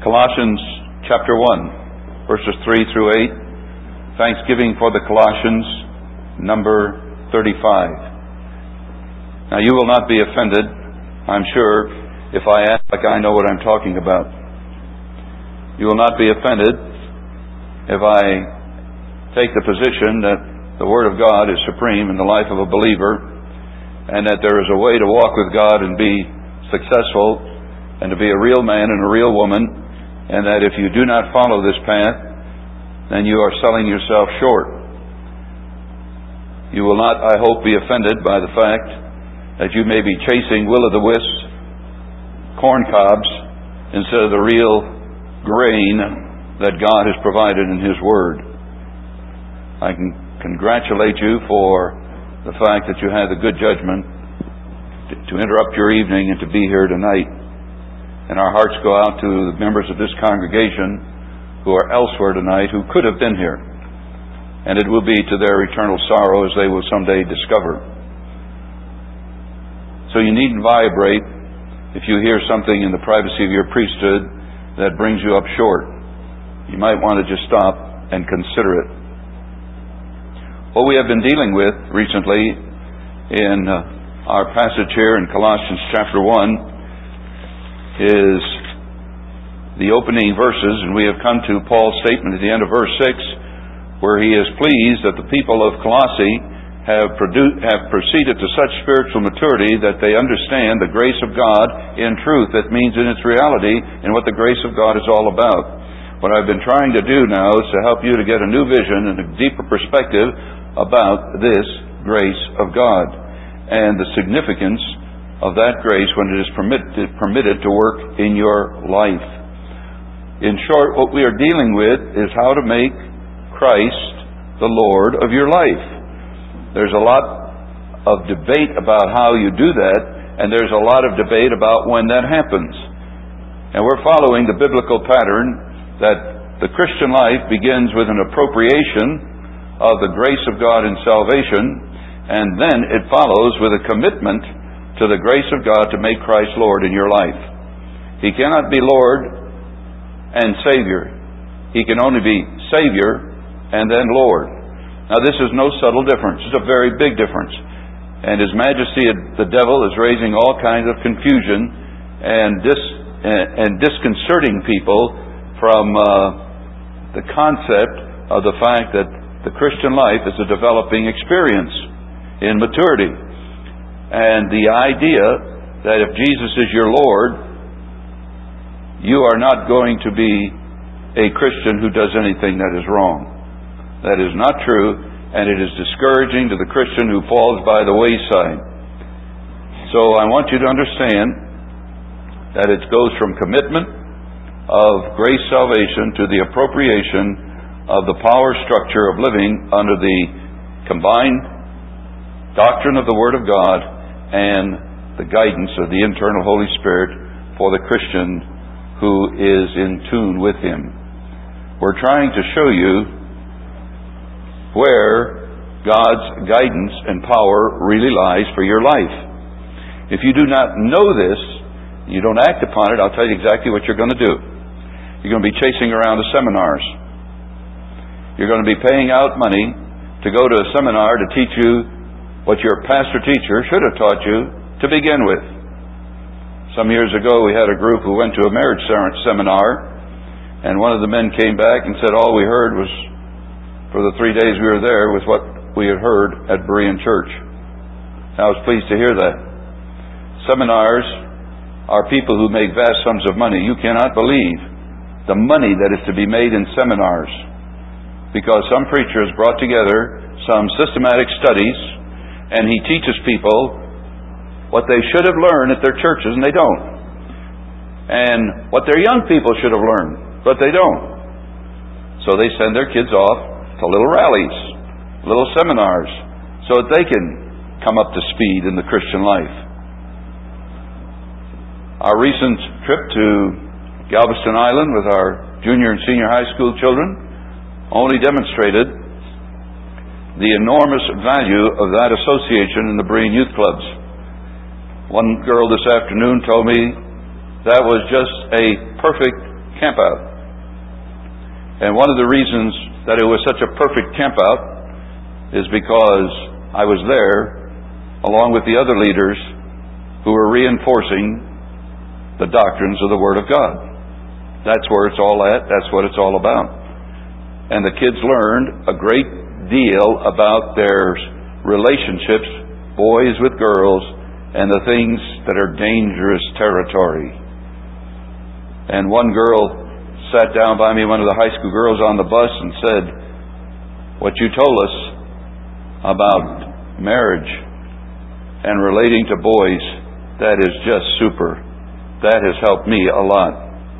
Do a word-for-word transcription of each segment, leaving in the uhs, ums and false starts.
Colossians chapter one, verses three through eight. Thanksgiving for the Colossians, number thirty-five. Now you will not be offended, I'm sure, if I act like I know what I'm talking about. You will not be offended if I take the position that the Word of God is supreme in the life of a believer, and that there is a way to walk with God and be successful and to be a real man and a real woman, and that if you do not follow this path, then you are selling yourself short. You will not, I hope, be offended by the fact that you may be chasing will-o'-the-wisp corn cobs instead of the real grain that God has provided in His Word. I can congratulate you for the fact that you had the good judgment to, to interrupt your evening and to be here tonight. And our hearts go out to the members of this congregation who are elsewhere tonight who could have been here. And it will be to their eternal sorrow, as they will someday discover. So you needn't vibrate if you hear something in the privacy of your priesthood that brings you up short. You might want to just stop and consider it. What we have been dealing with recently in uh, our passage here in Colossians chapter one is the opening verses, and we have come to Paul's statement at the end of verse six, where he is pleased that the people of Colossae have, produ- have proceeded to such spiritual maturity that they understand the grace of God in truth. That means in its reality and what the grace of God is all about. What I've been trying to do now is to help you to get a new vision and a deeper perspective about this grace of God and the significance of that grace when it is permitted, permitted to work in your life. In short, what we are dealing with is how to make Christ the Lord of your life. There's a lot of debate about how you do that, and there's a lot of debate about when that happens. And we're following the biblical pattern that the Christian life begins with an appropriation of the grace of God in salvation, and then it follows with a commitment to the grace of God to make Christ Lord in your life. He cannot be Lord and Savior. He can only be Savior and then Lord. Now this is no subtle difference. It's a very big difference. And His Majesty, the devil, is raising all kinds of confusion and dis, and disconcerting people from uh, the concept of the fact that the Christian life is a developing experience in maturity. And the idea that if Jesus is your Lord, you are not going to be a Christian who does anything that is wrong. That is not true, and it is discouraging to the Christian who falls by the wayside. So I want you to understand that it goes from commitment of grace salvation to the appropriation of the power structure of living under the combined doctrine of the Word of God and the guidance of the internal Holy Spirit for the Christian who is in tune with Him. We're trying to show you where God's guidance and power really lies for your life. If you do not know this, you don't act upon it, I'll tell you exactly what you're going to do. You're going to be chasing around the seminars. You're going to be paying out money to go to a seminar to teach you what your pastor teacher should have taught you to begin with. Some years ago we had a group who went to a marriage seminar, and one of the men came back and said all we heard was, for the three days we were there, was what we had heard at Berean Church. I was pleased to hear that. Seminars are people who make vast sums of money. You cannot believe the money that is to be made in seminars, because some preacher has brought together some systematic studies and he teaches people what they should have learned at their churches, and they don't. And what their young people should have learned, but they don't. So they send their kids off to little rallies, little seminars, so that they can come up to speed in the Christian life. Our recent trip to Galveston Island with our junior and senior high school children only demonstrated the enormous value of that association in the Berean Youth Clubs. One girl this afternoon told me that was just a perfect camp out. And one of the reasons that it was such a perfect camp out is because I was there along with the other leaders who were reinforcing the doctrines of the Word of God. That's where it's all at. That's what it's all about. And the kids learned a great deal about their relationships, boys with girls, and the things that are dangerous territory. And one girl sat down by me, one of the high school girls on the bus, and said, "What you told us about marriage and relating to boys, that is just super. That has helped me a lot."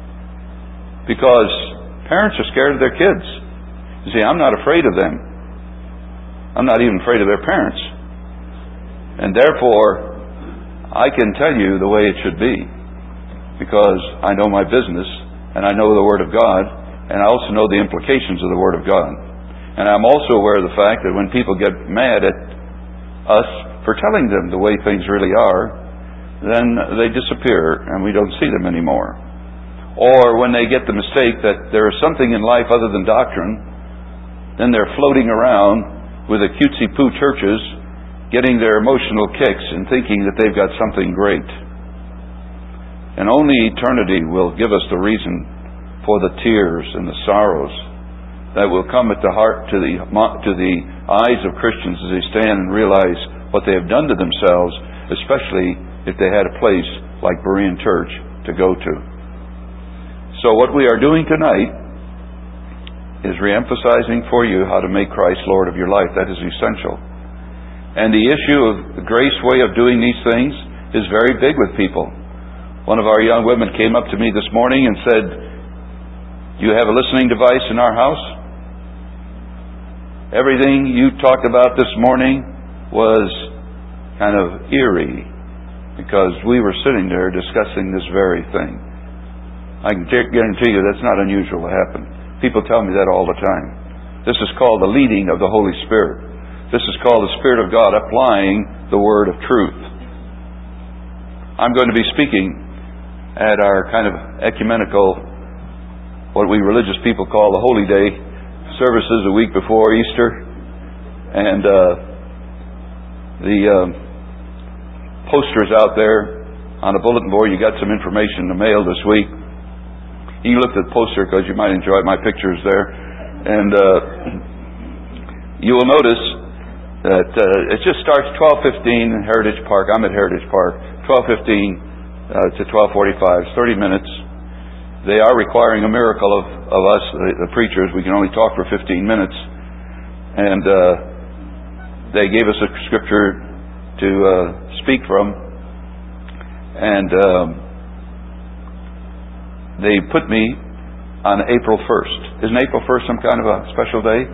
Because parents are scared of their kids. You see, I'm not afraid of them. I'm not even afraid of their parents. And therefore, I can tell you the way it should be. Because I know my business, and I know the Word of God, and I also know the implications of the Word of God. And I'm also aware of the fact that when people get mad at us for telling them the way things really are, then they disappear and we don't see them anymore. Or when they get the mistake that there is something in life other than doctrine, then they're floating around with the cutesy-poo churches, getting their emotional kicks and thinking that they've got something great. And only eternity will give us the reason for the tears and the sorrows that will come at the heart to the to the eyes of Christians as they stand and realize what they have done to themselves, especially if they had a place like Berean Church to go to. So what we are doing tonight is reemphasizing for you how to make Christ Lord of your life. That is essential. And the issue of the grace way of doing these things is very big with people. One of our young women came up to me this morning and said, "You have a listening device in our house? Everything you talked about this morning was kind of eerie because we were sitting there discussing this very thing." I can guarantee you that's not unusual to happen. People tell me that all the time. This is called the leading of the Holy Spirit. This is called the Spirit of God applying the word of truth. I'm going to be speaking at our kind of ecumenical, what we religious people call the Holy Day services a week before Easter. And uh, the uh, posters out there on a bulletin board, you got some information in the mail this week. You looked at the poster because you might enjoy my pictures there. And uh, you will notice that uh, it just starts twelve fifteen in Heritage Park. I'm at Heritage Park. twelve fifteen uh, to twelve forty-five. It's thirty minutes. They are requiring a miracle of, of us, the, the preachers. We can only talk for fifteen minutes. And uh, they gave us a scripture to uh, speak from. And um, they put me on April first. Isn't April first some kind of a special day?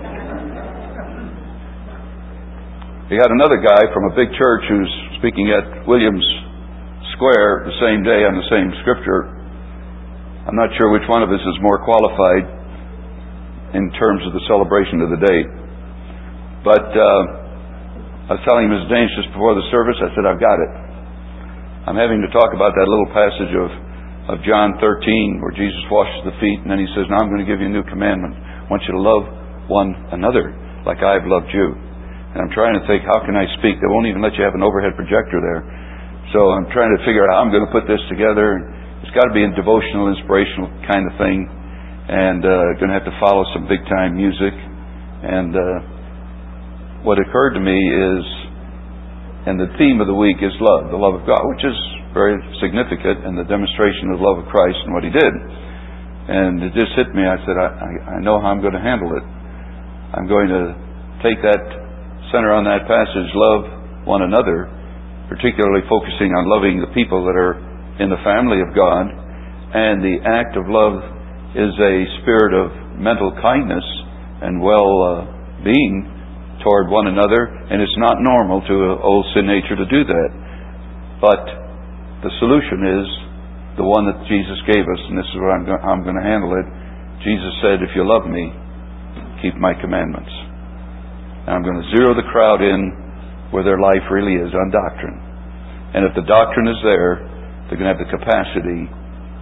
We got another guy from a big church who's speaking at Williams Square the same day on the same scripture. I'm not sure which one of us is more qualified in terms of the celebration of the day. But uh, I was telling Missus Danes just before the service, I said, "I've got it. I'm having to talk about that little passage of, of John thirteen where Jesus washes the feet, and then he says, 'Now I'm going to give you a new commandment. I want you to love one another like I've loved you.'" And I'm trying to think, how can I speak? They won't even let you have an overhead projector there. So I'm trying to figure out how I'm going to put this together. It's got to be a devotional, inspirational kind of thing. And uh, going to have to follow some big-time music. And uh, what occurred to me is, and the theme of the week is love, the love of God, which is very significant in the demonstration of the love of Christ and what He did. And it just hit me. I said, I, I, I know how I'm going to handle it. I'm going to take that center on that passage, love one another, particularly focusing on loving the people that are in the family of God. And the act of love is a spirit of mental kindness and well-being toward one another, and it's not normal to an old sin nature to do that. But the solution is the one that Jesus gave us, and this is where I'm, go- I'm going to handle it. Jesus said, "If you love me, keep my commandments." And I'm going to zero the crowd in where their life really is, on doctrine. And if the doctrine is there, they're going to have the capacity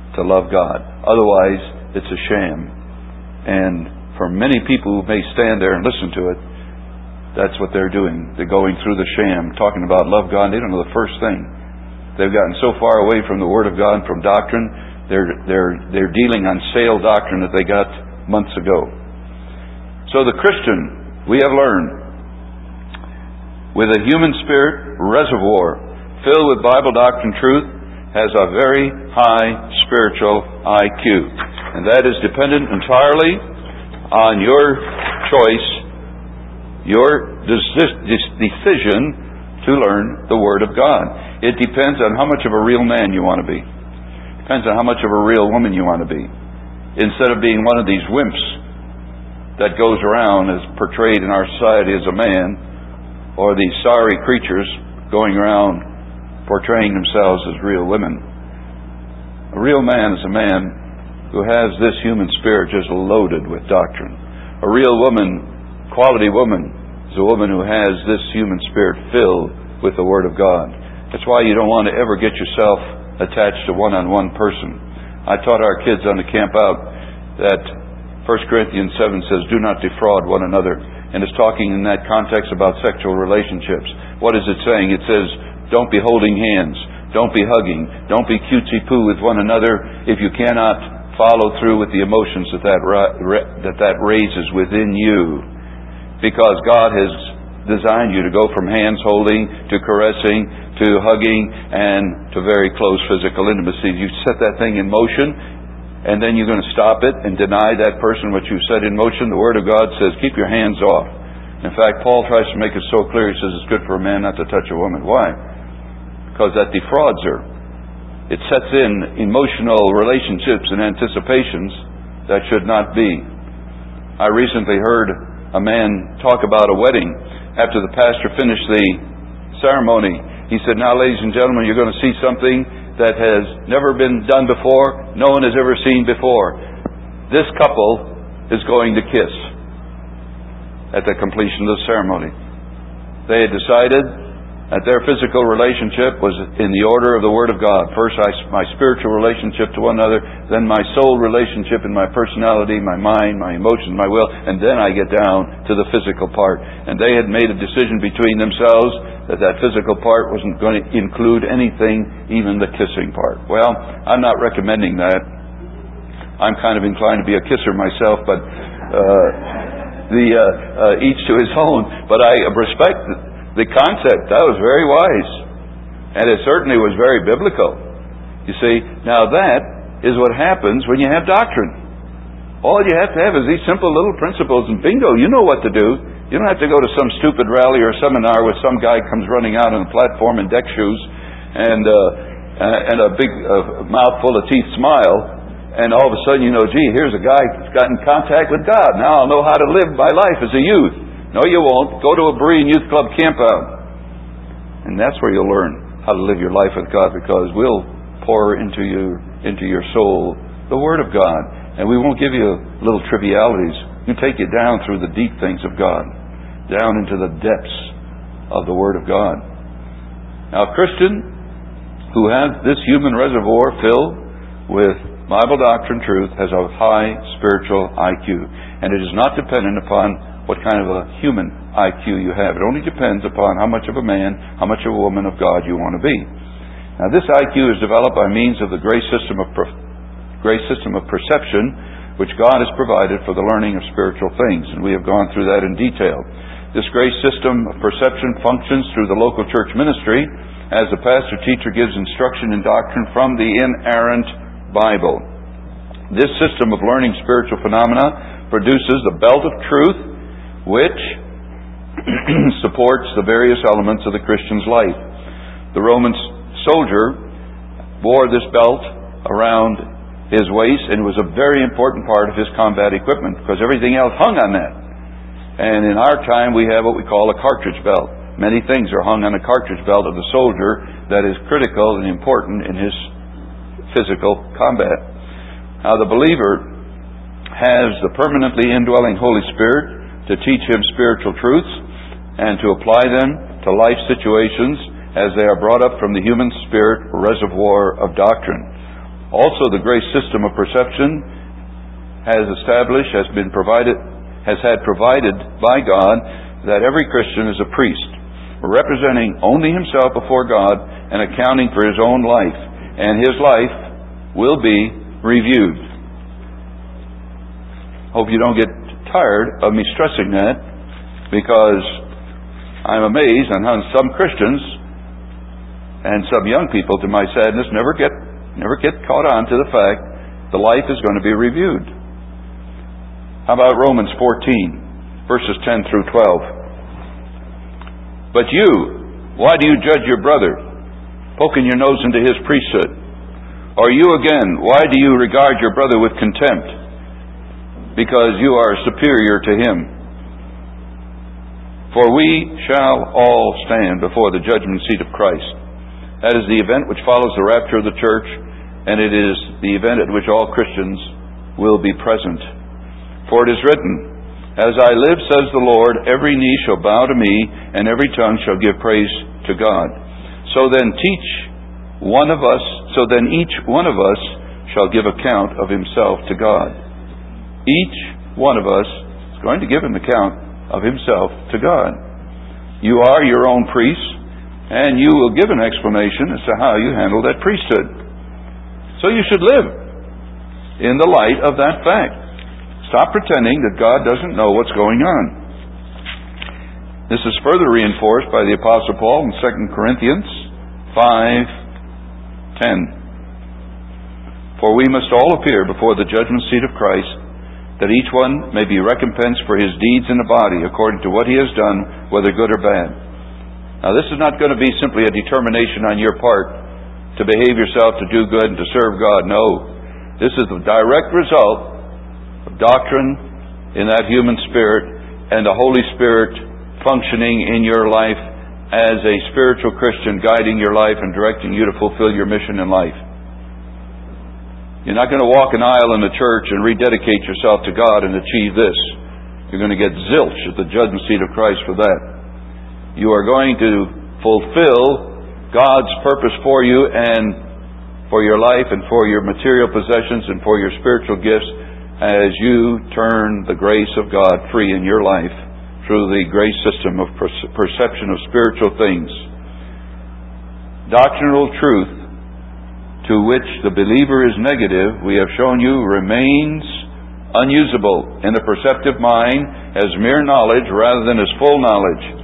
to love God. Otherwise, it's a sham. And for many people who may stand there and listen to it, that's what they're doing. They're going through the sham, talking about love God. They don't know the first thing. They've gotten so far away from the Word of God and from doctrine, they're, they're, they're dealing on stale doctrine that they got months ago. So the Christian, we have learned, with a human spirit reservoir filled with Bible doctrine truth, has a very high spiritual I Q. And that is dependent entirely on your choice, your decision to learn the Word of God. It depends on how much of a real man you want to be. It depends on how much of a real woman you want to be. Instead of being one of these wimps that goes around as portrayed in our society as a man, or these sorry creatures going around portraying themselves as real women. A real man is a man who has this human spirit just loaded with doctrine. A real woman, quality woman, is a woman who has this human spirit filled with the Word of God. That's why you don't want to ever get yourself attached to one-on-one person. I taught our kids on the camp out that First Corinthians seven says, do not defraud one another. And it's talking in that context about sexual relationships. What is it saying? It says, don't be holding hands. Don't be hugging. Don't be cutesy-poo with one another if you cannot follow through with the emotions that that, that that raises within you. Because God has designed you to go from hands-holding to caressing to hugging and to very close physical intimacy. You set that thing in motion, and then you're going to stop it and deny that person what you set in motion. The Word of God says, keep your hands off. In fact, Paul tries to make it so clear. He says it's good for a man not to touch a woman. Why? Because that defrauds her. It sets in emotional relationships and anticipations that should not be. I recently heard a man talk about a wedding after the pastor finished the ceremony. He said, now, ladies and gentlemen, you're going to see something that has never been done before, no one has ever seen before. This couple is going to kiss at the completion of the ceremony. They had decided that their physical relationship was in the order of the Word of God. First, I, my spiritual relationship to one another, then my soul relationship and my personality, my mind, my emotions, my will, and then I get down to the physical part. And they had made a decision between themselves that that physical part wasn't going to include anything, even the kissing part. Well, I'm not recommending that. I'm kind of inclined to be a kisser myself, but uh, the uh, uh, each to his own. But I respect the concept. That was very wise. And it certainly was very biblical. You see, now that is what happens when you have doctrine. All you have to have is these simple little principles, and bingo, you know what to do. You don't have to go to some stupid rally or seminar where some guy comes running out on the platform in deck shoes and uh, and a big uh, mouthful of teeth smile, and all of a sudden you know, gee, here's a guy that's got in contact with God. Now I'll know how to live my life as a youth. No, you won't. Go to a Berean Youth Club camp out. And that's where you'll learn how to live your life with God, because we'll pour into you, into your soul the Word of God. And we won't give you little trivialities. We'll take you down through the deep things of God, down into the depths of the Word of God. Now, a Christian who has this human reservoir filled with Bible doctrine truth has a high spiritual I Q. And it is not dependent upon what kind of a human I Q you have. It only depends upon how much of a man, how much of a woman of God you want to be. Now, this I Q is developed by means of the grace system of per- grace system of perception, which God has provided for the learning of spiritual things, and we have gone through that in detail. This grace system of perception functions through the local church ministry as the pastor-teacher gives instruction and doctrine from the inerrant Bible. This system of learning spiritual phenomena produces the belt of truth, which supports the various elements of the Christian's life. The Roman soldier wore this belt around his waist, and it was a very important part of his combat equipment, because everything else hung on that. And in our time we have what we call a cartridge belt. Many things are hung on the cartridge belt of the soldier that is critical and important in his physical combat. Now, the believer has the permanently indwelling Holy Spirit to teach him spiritual truths and to apply them to life situations as they are brought up from the human spirit reservoir of doctrine. Also, the grace system of perception has established, has been provided, has had provided by God that every Christian is a priest, representing only himself before God and accounting for his own life, and his life will be reviewed. Hope you don't get tired of me stressing that, because I'm amazed on how some Christians and some young people, to my sadness, never get never get caught on to the fact the life is going to be reviewed. How about Romans fourteen, verses ten through twelve? But you, why do you judge your brother, poking your nose into his priesthood? Or you again, why do you regard your brother with contempt, because you are superior to him? For we shall all stand before the judgment seat of Christ. That is the event which follows the rapture of the church, and it is the event at which all Christians will be present. For it is written, As I live, says the Lord, every knee shall bow to me, and every tongue shall give praise to God. So then teach one of us, so then each one of us shall give account of himself to God. Each one of us is going to give an account of himself to God. You are your own priest, and you will give an explanation as to how you handle that priesthood. So you should live in the light of that fact. Stop pretending that God doesn't know what's going on. This is further reinforced by the Apostle Paul in Second Corinthians five ten. For we must all appear before the judgment seat of Christ, that each one may be recompensed for his deeds in the body, according to what he has done, whether good or bad. Now, this is not going to be simply a determination on your part to behave yourself, to do good, and to serve God. No. This is the direct result of doctrine in that human spirit and the Holy Spirit functioning in your life as a spiritual Christian, guiding your life and directing you to fulfill your mission in life. You're not going to walk an aisle in the church and rededicate yourself to God and achieve this. You're going to get zilch at the judgment seat of Christ for that. You are going to fulfill God's purpose for you and for your life and for your material possessions and for your spiritual gifts as you turn the grace of God free in your life through the grace system of perception of spiritual things. Doctrinal truth to which the believer is negative, we have shown you, remains unusable in the perceptive mind as mere knowledge rather than as full knowledge.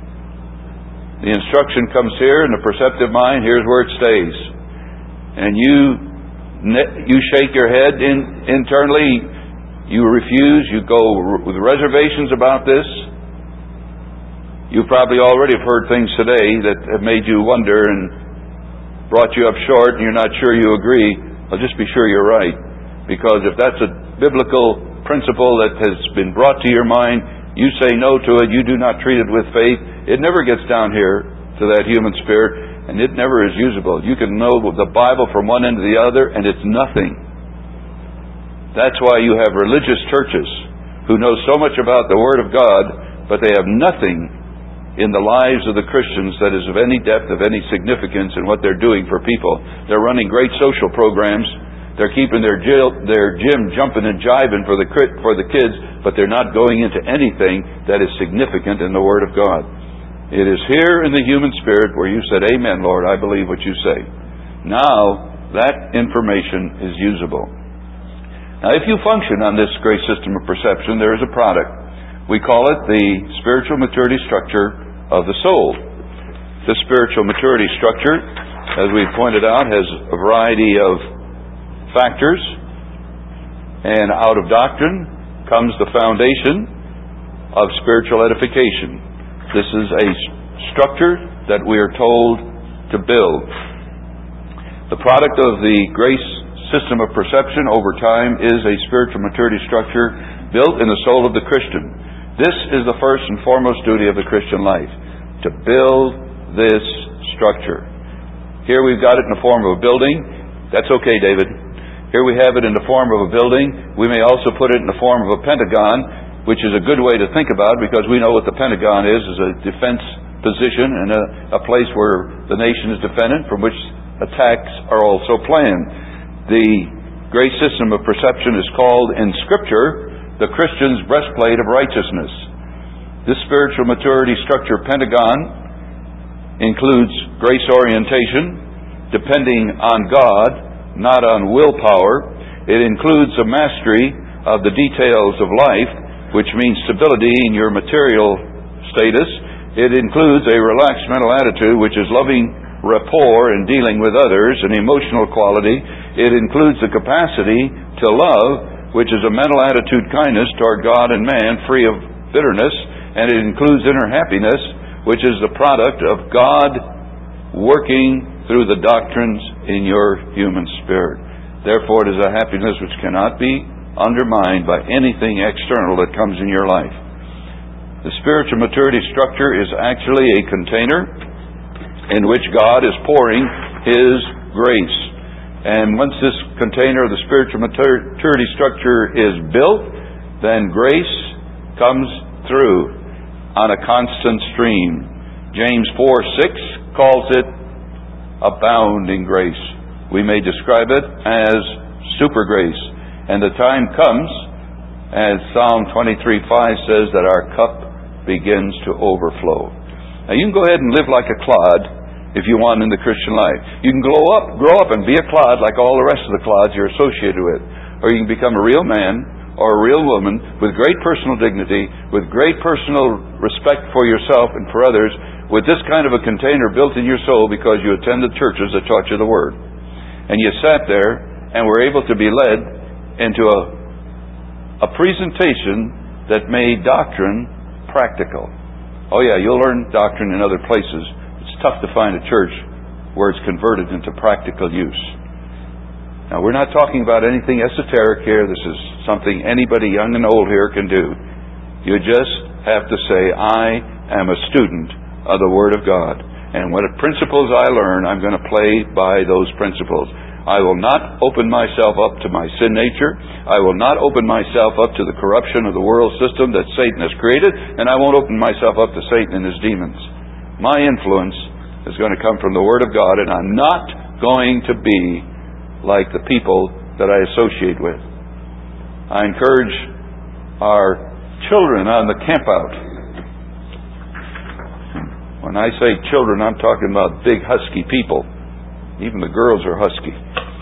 The instruction comes here in the perceptive mind, here's where it stays. And you you shake your head in, internally, you refuse, you go with reservations about this. You probably already have heard things today that have made you wonder and brought you up short and you're not sure you agree. Well, just be sure you're right. Because if that's a biblical principle that has been brought to your mind, you say no to it, you do not treat it with faith, it never gets down here to that human spirit, and it never is usable. You can know the Bible from one end to the other, and it's nothing. That's why you have religious churches who know so much about the Word of God, but they have nothing in the lives of the Christians that is of any depth, of any significance in what they're doing for people. They're running great social programs. They're keeping their jail, their gym jumping and jiving for the for the kids, but they're not going into anything that is significant in the Word of God. It is here in the human spirit where you said, Amen, Lord, I believe what you say. Now, that information is usable. Now, if you function on this grace system of perception, there is a product. We call it the spiritual maturity structure of the soul. This spiritual maturity structure, as we pointed out, has a variety of factors, and out of doctrine comes the foundation of spiritual edification. This is a structure that we are told to build. The product of the grace system of perception over time is a spiritual maturity structure built in the soul of the Christian. This is the first and foremost duty of the Christian life, to build this structure. Here we've got it in the form of a building. That's okay, David. Here we have it in the form of a building. We may also put it in the form of a pentagon, which is a good way to think about, because we know what the Pentagon is, is a defense position and a, a place where the nation is defended, from which attacks are also planned. The grace system of perception is called in Scripture the Christian's breastplate of righteousness. This spiritual maturity structure pentagon includes grace orientation, depending on God, not on willpower. It includes a mastery of the details of life, which means stability in your material status. It includes a relaxed mental attitude, which is loving rapport in dealing with others, an emotional quality. It includes the capacity to love, which is a mental attitude kindness toward God and man, free of bitterness. And it includes inner happiness, which is the product of God working through the doctrines in your human spirit. Therefore, it is a happiness which cannot be undermined by anything external that comes in your life. The spiritual maturity structure is actually a container in which God is pouring His grace. And once this container of the spiritual maturity structure is built, then grace comes through on a constant stream. James four six calls it abounding grace. We may describe it as super grace. And the time comes, as Psalm twenty-three five says, that our cup begins to overflow. Now you can go ahead and live like a clod if you want in the Christian life. You can grow up, grow up and be a clod like all the rest of the clods you're associated with. Or you can become a real man or a real woman with great personal dignity, with great personal respect for yourself and for others, with this kind of a container built in your soul because you attended churches that taught you the Word. And you sat there and were able to be led into a, a presentation that made doctrine practical. Oh yeah, you'll learn doctrine in other places. It's tough to find a church where it's converted into practical use. Now, we're not talking about anything esoteric here. This is something anybody young and old here can do. You just have to say, I am a student of the Word of God. And what principles I learn, I'm going to play by those principles. I will not open myself up to my sin nature. I will not open myself up to the corruption of the world system that Satan has created. And I won't open myself up to Satan and his demons. My influence is going to come from the Word of God, and I'm not going to be like the people that I associate with. I encourage our children on the campout. When I say children, I'm talking about big husky people. Even the girls are husky.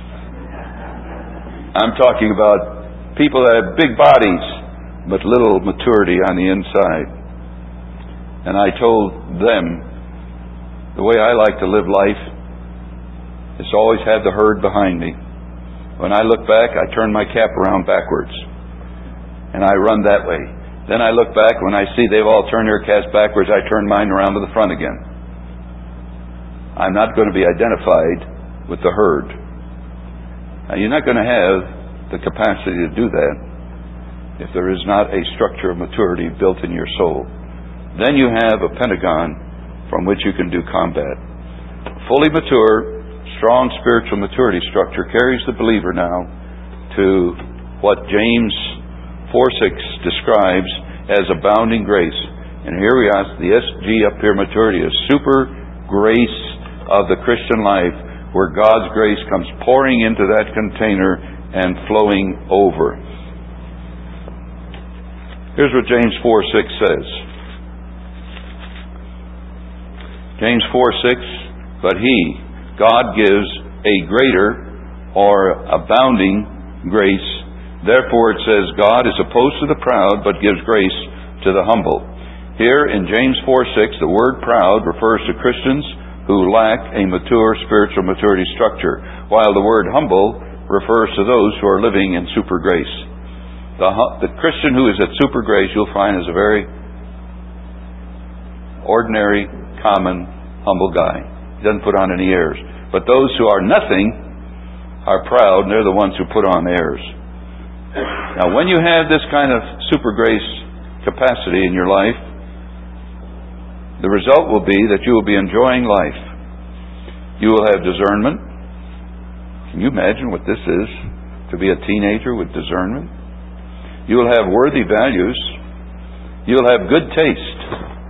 I'm talking about people that have big bodies but little maturity on the inside. And I told them, the way I like to live life is always have the herd behind me. When I look back, I turn my cap around backwards. And I run that way. Then I look back, when I see they've all turned their caps backwards, I turn mine around to the front again. I'm not going to be identified with the herd. Now, you're not going to have the capacity to do that if there is not a structure of maturity built in your soul. Then you have a pentagon from which you can do combat. Fully mature, strong spiritual maturity structure carries the believer now to what James four six describes as abounding grace. And here we are, the S G up here, maturity, is super grace of the Christian life, where God's grace comes pouring into that container and flowing over. Here's what James four six says. James four six, but He, God, gives a greater or abounding grace. Therefore it says, God is opposed to the proud, but gives grace to the humble. Here in James four six, the word proud refers to Christians who lack a mature spiritual maturity structure, while the word humble refers to those who are living in super grace. The, the Christian who is at super grace, you'll find, is a very ordinary, common, humble guy. He doesn't put on any airs. But those who are nothing are proud, and they're the ones who put on airs. Now, when you have this kind of super grace capacity in your life, the result will be that you will be enjoying life. You will have discernment. Can you imagine what this is, to be a teenager with discernment? You will have worthy values. You will have good taste.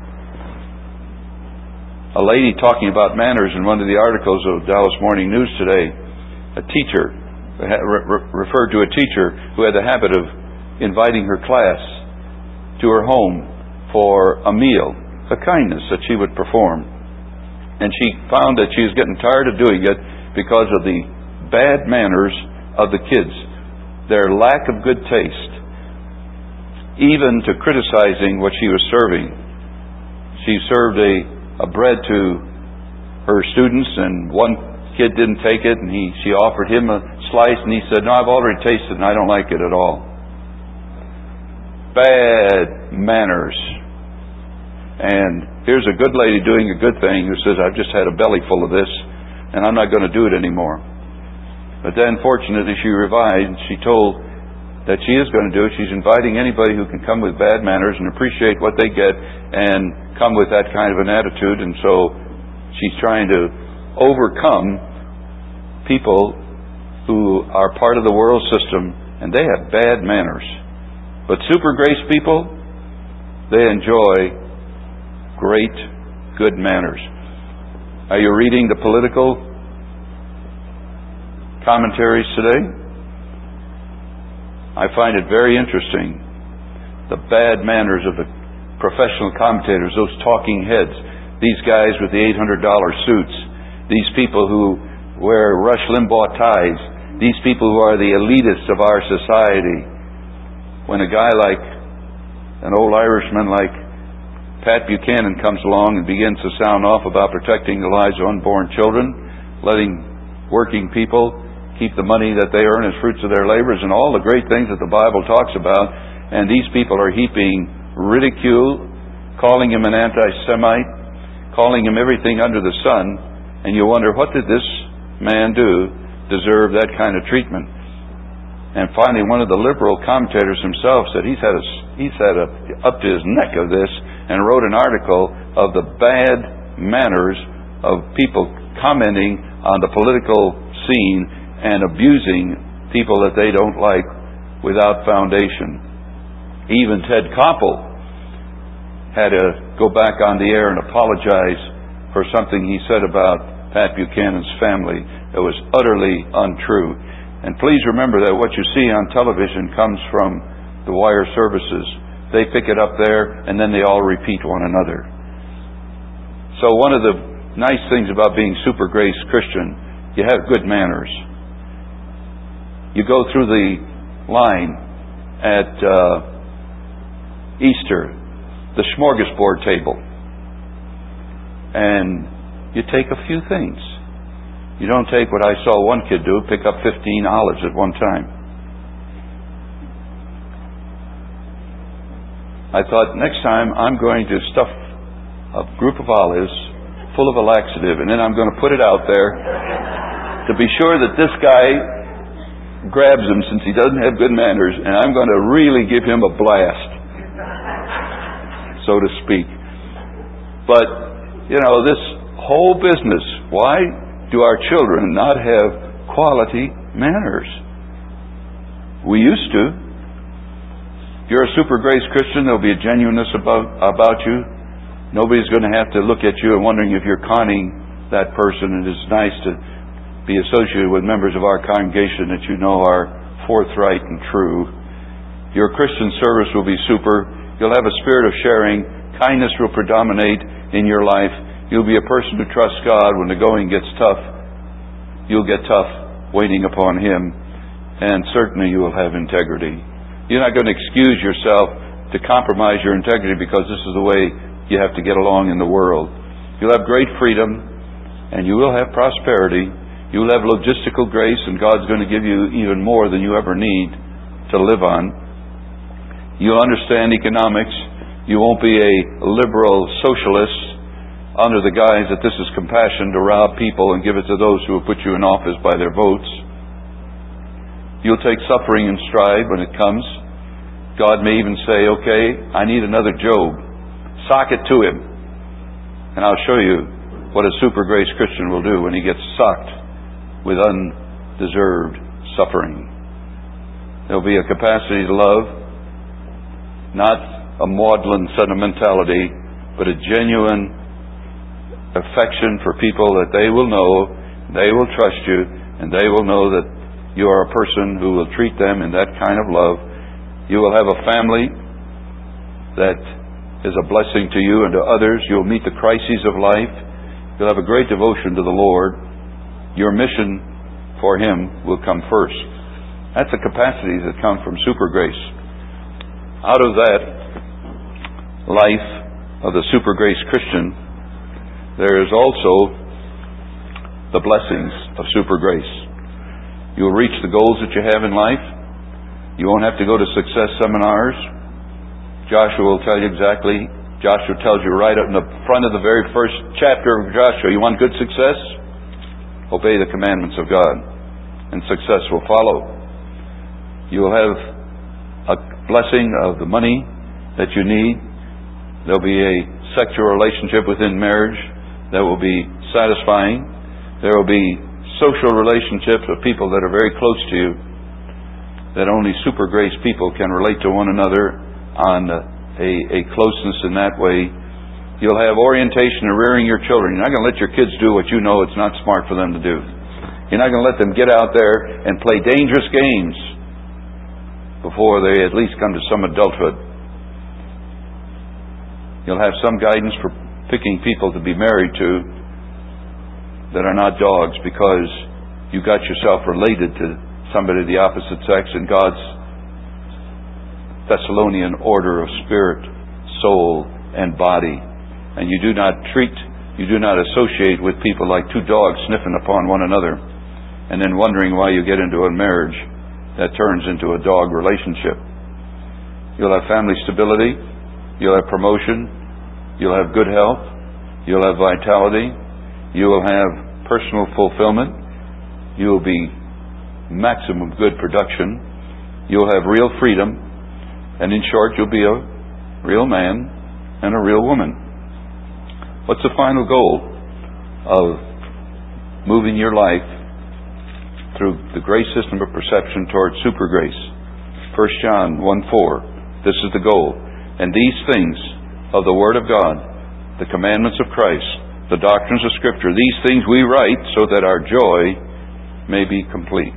A lady talking about manners in one of the articles of Dallas Morning News today, a teacher, referred to a teacher who had the habit of inviting her class to her home for a meal, a kindness that she would perform. And she found that she was getting tired of doing it because of the bad manners of the kids, their lack of good taste, even to criticizing what she was serving. She served a, a bread to her students, and one kid didn't take it, and he she offered him a slice, and he said, "No, I've already tasted it, and I don't like it at all." Bad manners. And here's a good lady doing a good thing who says, "I've just had a belly full of this, and I'm not going to do it anymore." But then, fortunately, she revised. She told that she is going to do it. She's inviting anybody who can come with bad manners and appreciate what they get and come with that kind of an attitude. And so she's trying to overcome people who are part of the world system, and they have bad manners. But super grace people, they enjoy great, good manners. Are you reading the political commentaries today? I find it very interesting, the bad manners of the professional commentators, those talking heads, these guys with the eight hundred dollars suits, these people who wear Rush Limbaugh ties, these people who are the elitists of our society. When a guy like an old Irishman like Pat Buchanan comes along and begins to sound off about protecting the lives of unborn children, letting working people keep the money that they earn as fruits of their labors, and all the great things that the Bible talks about, and these people are heaping ridicule, calling him an anti-Semite, calling him everything under the sun, and you wonder, what did this man do deserve that kind of treatment? And finally, one of the liberal commentators himself said he's had a, he's had a, up to his neck of this, and wrote an article of the bad manners of people commenting on the political scene and abusing people that they don't like without foundation. Even Ted Koppel had to go back on the air and apologize for something he said about Pat Buchanan's family that was utterly untrue. And please remember that what you see on television comes from the wire services. They pick it up there, and then they all repeat one another. So one of the nice things about being super grace Christian, you have good manners. You go through the line at uh, Easter, the smorgasbord table, and you take a few things. You don't take what I saw one kid do, pick up fifteen olives at one time. I thought, next time I'm going to stuff a group of olives full of a laxative, and then I'm going to put it out there to be sure that this guy grabs him, since he doesn't have good manners, and I'm going to really give him a blast, so to speak. But, you know, this whole business, why do our children not have quality manners? We used to. If you're a super grace Christian, there'll be a genuineness about, about you. Nobody's going to have to look at you and wondering if you're conning that person. It is nice to be associated with members of our congregation that you know are forthright and true. Your Christian service will be super. You'll have a spirit of sharing. Kindness will predominate in your life. You'll be a person who trusts God. When the going gets tough, you'll get tough waiting upon Him. And certainly you will have integrity. You're not going to excuse yourself to compromise your integrity because this is the way you have to get along in the world. You'll have great freedom, and you will have prosperity. You'll have logistical grace, and God's going to give you even more than you ever need to live on. You'll understand economics. You won't be a liberal socialist under the guise that this is compassion to rob people and give it to those who have put you in office by their votes. You'll take suffering in stride when it comes. God may even say, okay, I need another Job. Sock it to him. And I'll show you what a super grace Christian will do when he gets socked with undeserved suffering. There'll be a capacity to love, not a maudlin sentimentality, but a genuine affection for people that they will know, they will trust you, and they will know that you are a person who will treat them in that kind of love. You will have a family that is a blessing to you and to others. You'll meet the crises of life. You'll have a great devotion to the Lord. Your mission for Him will come first. That's the capacities that come from super grace. Out of that life of the super grace Christian, there is also the blessings of super grace. You will reach the goals that you have in life. You won't have to go to success seminars. Joshua will tell you exactly. Joshua tells you right up in the front of the very first chapter of Joshua, you want good success? Obey the commandments of God, and success will follow. You will have a blessing of the money that you need. There'll be a sexual relationship within marriage that will be satisfying. There will be social relationships with people that are very close to you, that only super grace people can relate to one another on a, a closeness in that way. You'll have orientation and rearing your children. You're not going to let your kids do what you know it's not smart for them to do. You're not going to let them get out there and play dangerous games before they at least come to some adulthood. You'll have some guidance for picking people to be married to that are not dogs, because you got yourself related to somebody of the opposite sex in God's Thessalonian order of spirit, soul, and body. And you do not treat, you do not associate with people like two dogs sniffing upon one another and then wondering why you get into a marriage that turns into a dog relationship. You'll have family stability. You'll have promotion. You'll have good health. You'll have vitality. You will have personal fulfillment. You will be maximum good production. You'll have real freedom. And in short, you'll be a real man and a real woman. What's the final goal of moving your life through the grace system of perception towards super grace? First John one four. This is the goal. And these things of the Word of God, the commandments of Christ, the doctrines of Scripture, these things we write so that our joy may be complete.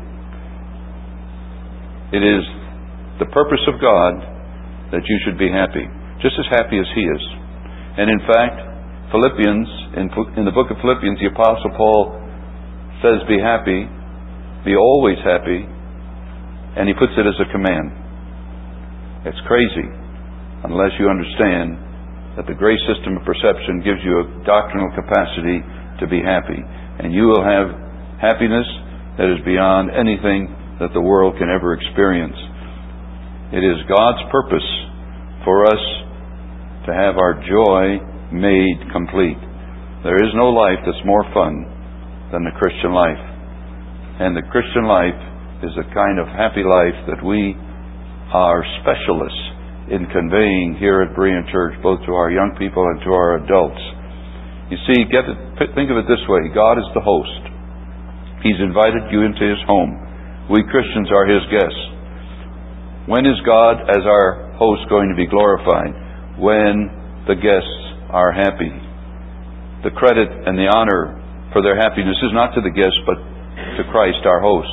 It is the purpose of God that you should be happy, just as happy as He is. And in fact, Philippians, in, in the book of Philippians, the Apostle Paul says, be happy, be always happy, and he puts it as a command. It's crazy unless you understand that the grace system of perception gives you a doctrinal capacity to be happy. And you will have happiness that is beyond anything that the world can ever experience. It is God's purpose for us to have our joy made complete. There is no life that's more fun than the Christian life. And the Christian life is a kind of happy life that we are specialists in conveying here at Berean Church, both to our young people and to our adults. You see, get it, think of it this way. God is the host. He's invited you into His home. We Christians are His guests. When is God as our host going to be glorified? When the guests are happy. The credit and the honor for their happiness is not to the guests, but to Christ, our host.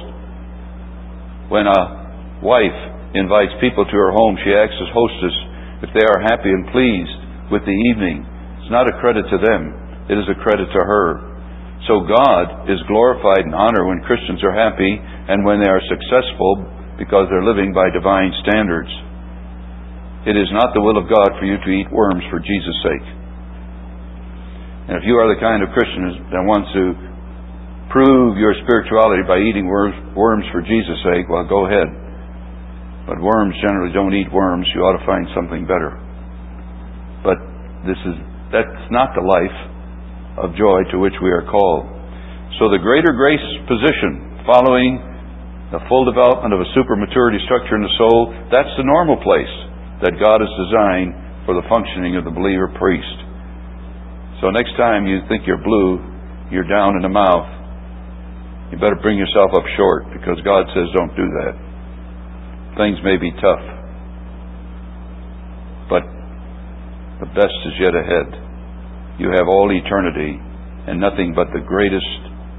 When a wife invites people to her home, she acts as hostess. If they are happy and pleased with the evening, it's not a credit to them, it is a credit to her. So God is glorified and honored when Christians are happy and when they are successful because they're living by divine standards. It is not the will of God for you to eat worms for Jesus' sake. And if you are the kind of Christian that wants to prove your spirituality by eating worms, worms for Jesus' sake, well, go ahead. But worms generally don't eat worms. You ought to find something better. But this is that's not the life of joy to which we are called. So the greater grace position, following the full development of a super maturity structure in the soul, that's the normal place that God has designed for the functioning of the believer priest. So next time you think you're blue, you're down in the mouth, you better bring yourself up short, because God says don't do that. Things may be tough, but the best is yet ahead. You have all eternity and nothing but the greatest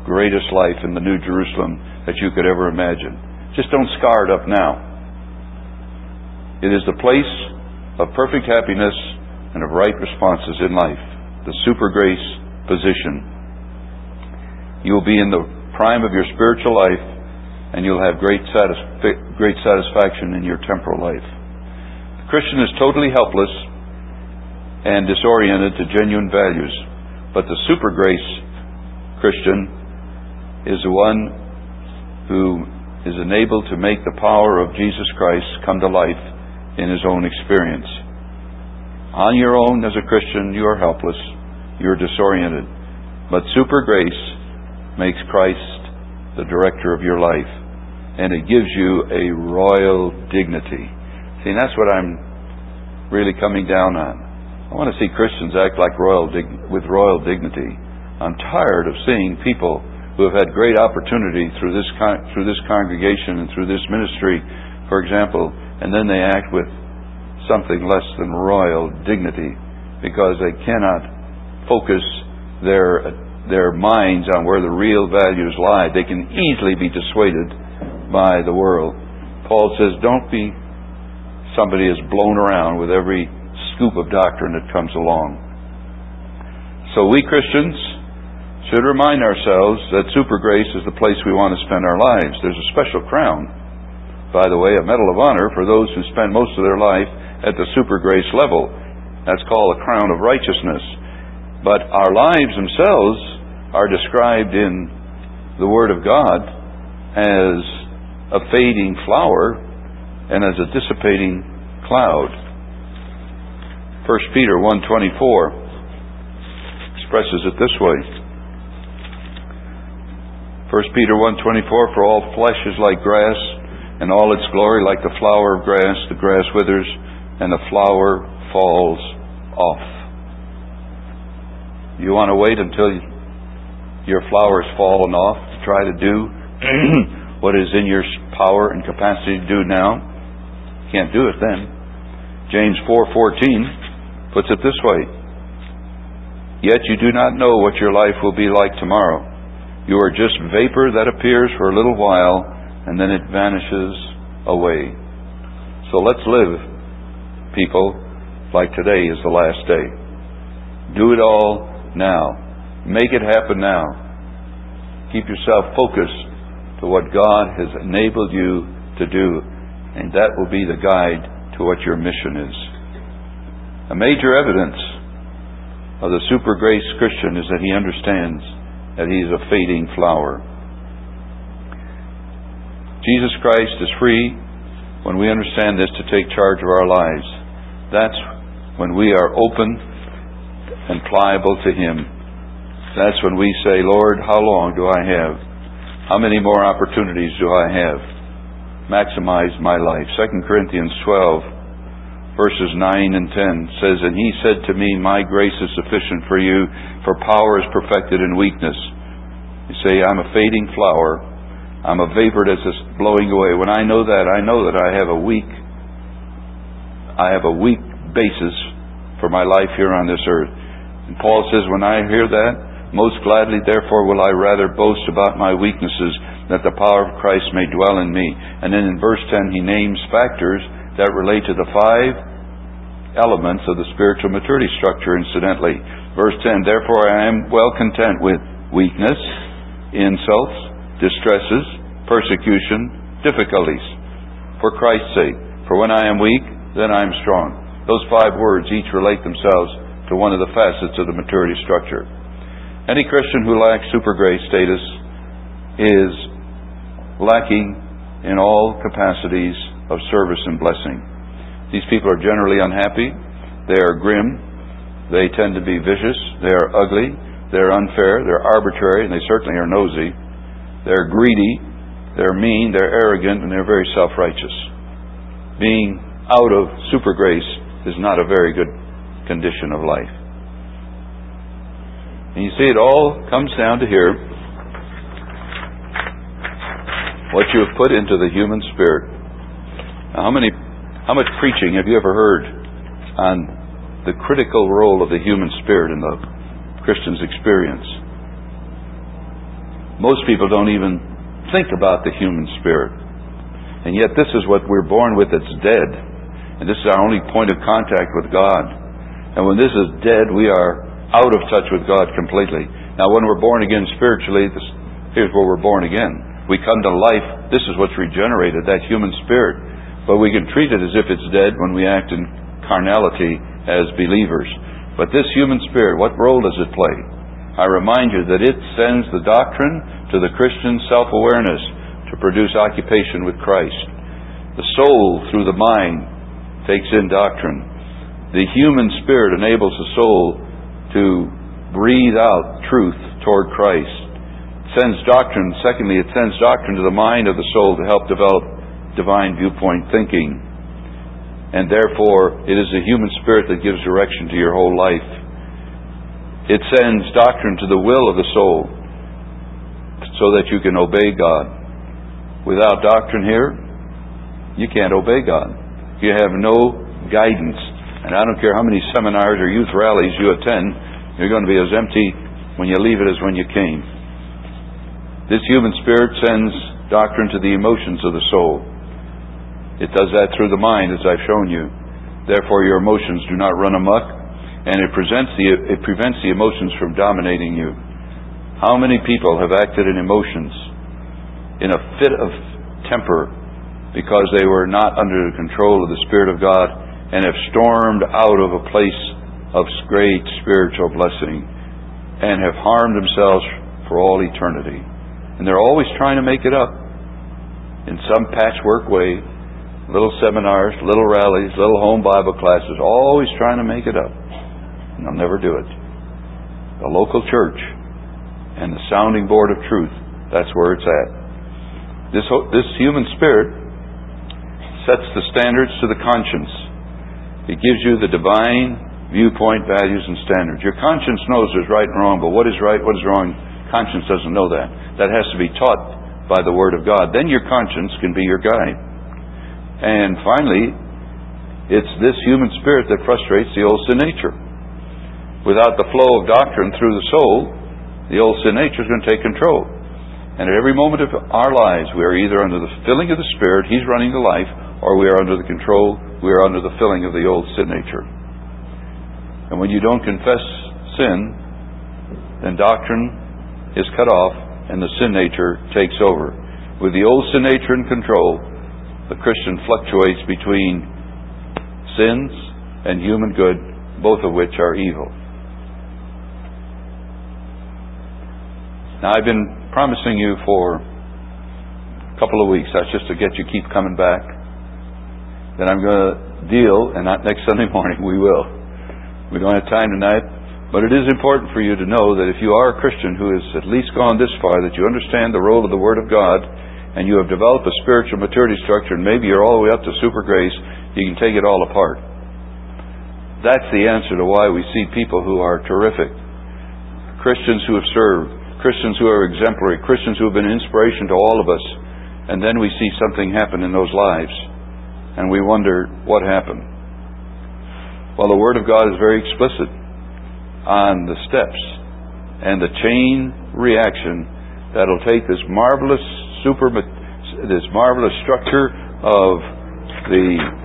greatest life in the New Jerusalem that you could ever imagine. Just don't scar it up now. It is the place of perfect happiness and of right responses in life, the super grace position. You will be in the prime of your spiritual life, and you'll have great satisf- great satisfaction in your temporal life. The Christian is totally helpless and disoriented to genuine values, but the super grace Christian is the one who is enabled to make the power of Jesus Christ come to life in his own experience. On your own as a Christian, you are helpless, you're disoriented, but super grace makes Christ the director of your life, and it gives you a royal dignity. See, that's what I'm really coming down on. I want to see Christians act like royal dig- with royal dignity. I'm tired of seeing people who have had great opportunity through this con- through this congregation and through this ministry, for example, and then they act with something less than royal dignity because they cannot focus their their minds on where the real values lie. They can easily be dissuaded by the world. Paul says, don't be somebody who's blown around with every scoop of doctrine that comes along. So we Christians should remind ourselves that super grace is the place we want to spend our lives. There's a special crown, by the way, a medal of honor for those who spend most of their life at the super grace level. That's called a crown of righteousness. But our lives themselves are described in the Word of God as a fading flower and as a dissipating cloud. First Peter one twenty-four expresses it this way. First Peter one twenty-four, for all flesh is like grass, and all its glory like the flower of grass. The grass withers, and the flower falls off. You want to wait until your flower has fallen off to try to do what is in your power and capacity to do now? Can't do it then. James four fourteen puts it this way. Yet you do not know what your life will be like tomorrow. You are just vapor that appears for a little while and then it vanishes away. So let's live, people, like today is the last day. Do it all now. Make it happen now. Keep yourself focused to what God has enabled you to do, and that will be the guide to what your mission is. A major evidence of the super grace Christian is that he understands that he is a fading flower. Jesus Christ is free when we understand this to take charge of our lives. That's when we are open and pliable to Him. That's when we say, Lord, how long do I have? How many more opportunities do I have? Maximize my life. Second Corinthians twelve, verses nine and ten says, and He said to me, my grace is sufficient for you, for power is perfected in weakness. You say, I'm a fading flower. I'm a vapor that's just blowing away. When I know that, I know that I have a weak, I have a weak basis for my life here on this earth. And Paul says, when I hear that, most gladly, therefore, will I rather boast about my weaknesses, that the power of Christ may dwell in me. And then in verse ten, he names factors that relate to the five elements of the spiritual maturity structure, incidentally. Verse ten, therefore I am well content with weakness, insults, distresses, persecution, difficulties, for Christ's sake. For when I am weak, then I am strong. Those five words each relate themselves to one of the facets of the maturity structure. Any Christian who lacks super grace status is lacking in all capacities of service and blessing. These people are generally unhappy. They are grim. They tend to be vicious. They are ugly. They're unfair. They're arbitrary. And they certainly are nosy. They're greedy. They're mean. They're arrogant. And they're very self-righteous. Being out of super grace is not a very good condition of life. And you see, it all comes down to here. What you have put into the human spirit. Now, how many, how much preaching have you ever heard on the critical role of the human spirit in the Christian's experience? Most people don't even think about the human spirit. And yet this is what we're born with that's dead. And this is our only point of contact with God. And when this is dead, we are out of touch with God completely. Now when we're born again spiritually, this, here's where we're born again. We come to life. This is what's regenerated, that human spirit. But we can treat it as if it's dead when we act in carnality as believers. But this human spirit, what role does it play? I remind you that it sends the doctrine to the Christian self-awareness to produce occupation with Christ. The soul, through the mind, takes in doctrine. The human spirit enables the soul to breathe out truth toward Christ. It sends doctrine. Secondly, it sends doctrine to the mind of the soul to help develop divine viewpoint thinking. And therefore, it is the human spirit that gives direction to your whole life. It sends doctrine to the will of the soul so that you can obey God. Without doctrine here, you can't obey God. You have no guidance. And I don't care how many seminars or youth rallies you attend, you're going to be as empty when you leave it as when you came. This human spirit sends doctrine to the emotions of the soul. It does that through the mind, as I've shown you. Therefore, your emotions do not run amok, and it presents the it prevents the emotions from dominating you. How many people have acted in emotions in a fit of temper because they were not under the control of the Spirit of God and have stormed out of a place of great spiritual blessing and have harmed themselves for all eternity? And they're always trying to make it up in some patchwork way. Little seminars, little rallies, little home Bible classes, always trying to make it up. And they'll never do it. The local church and the sounding board of truth, that's where it's at. This, this human spirit sets the standards to the conscience. It gives you the divine viewpoint, values, and standards. Your conscience knows there's right and wrong, but what is right, what is wrong, conscience doesn't know that. That has to be taught by the Word of God. Then your conscience can be your guide. And finally, it's this human spirit that frustrates the old sin nature. Without the flow of doctrine through the soul, the old sin nature is going to take control. And at every moment of our lives, we are either under the filling of the Spirit, He's running the life, or we are under the control, we are under the filling of the old sin nature. And when you don't confess sin, then doctrine is cut off and the sin nature takes over. With the old sin nature in control, the Christian fluctuates between sins and human good, both of which are evil. Now, I've been promising you for a couple of weeks, that's just to get you keep coming back, that I'm going to deal, and not next Sunday morning, we will. We don't have time tonight, but it is important for you to know that if you are a Christian who has at least gone this far, that you understand the role of the Word of God, and you have developed a spiritual maturity structure, and maybe you're all the way up to super grace, you can take it all apart. That's the answer to why we see people who are terrific. Christians who have served, Christians who are exemplary, Christians who have been an inspiration to all of us, and then we see something happen in those lives, and we wonder what happened. Well, the Word of God is very explicit on the steps and the chain reaction that'll take this marvelous super, this marvelous structure of the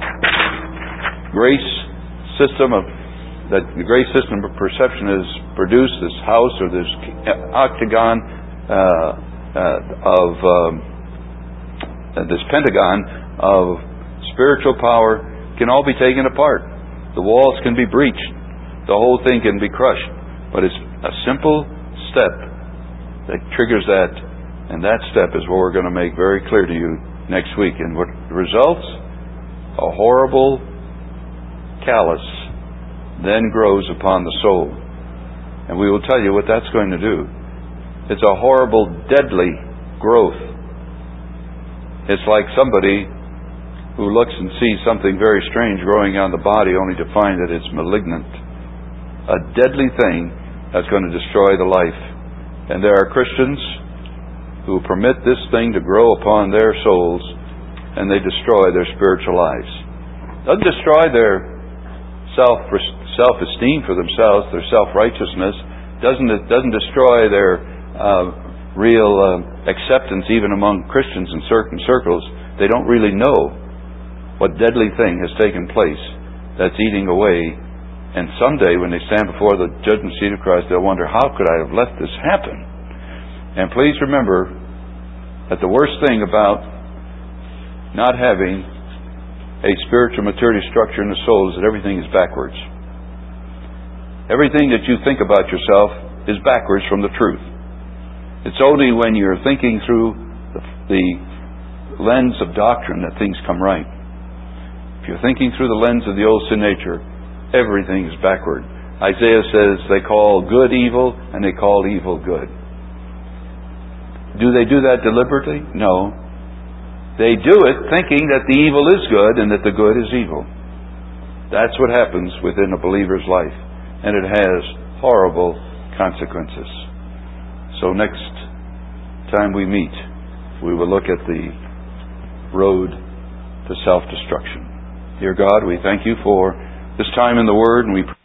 grace system of that the grace system of perception has produced, this house or this octagon uh, uh, of um, this pentagon of spiritual power can all be taken apart. The walls can be breached. The whole thing can be crushed. But it's a simple step that triggers that. And that step is what we're going to make very clear to you next week. And what results? A horrible callous then grows upon the soul. And we will tell you what that's going to do. It's a horrible, deadly growth. It's like somebody who looks and sees something very strange growing on the body only to find that it's malignant. A deadly thing that's going to destroy the life. And there are Christians who permit this thing to grow upon their souls, and they destroy their spiritual lives. Doesn't destroy their self self-esteem for themselves, their self-righteousness. Doesn't it doesn't destroy their uh, real uh, acceptance even among Christians in certain circles. They don't really know what deadly thing has taken place that's eating away. And someday when they stand before the judgment seat of Christ, they'll wonder, how could I have let this happen? And please remember that the worst thing about not having a spiritual maturity structure in the soul is that everything is backwards. Everything that you think about yourself is backwards from the truth. It's only when you're thinking through the, the lens of doctrine that things come right. If you're thinking through the lens of the old sin nature, everything is backward. Isaiah says they call good evil and they call evil good. Do they do that deliberately? No. They do it thinking that the evil is good and that the good is evil. That's what happens within a believer's life. And it has horrible consequences. So next time we meet, we will look at the road to self-destruction. Dear God, we thank you for this time in the Word, and we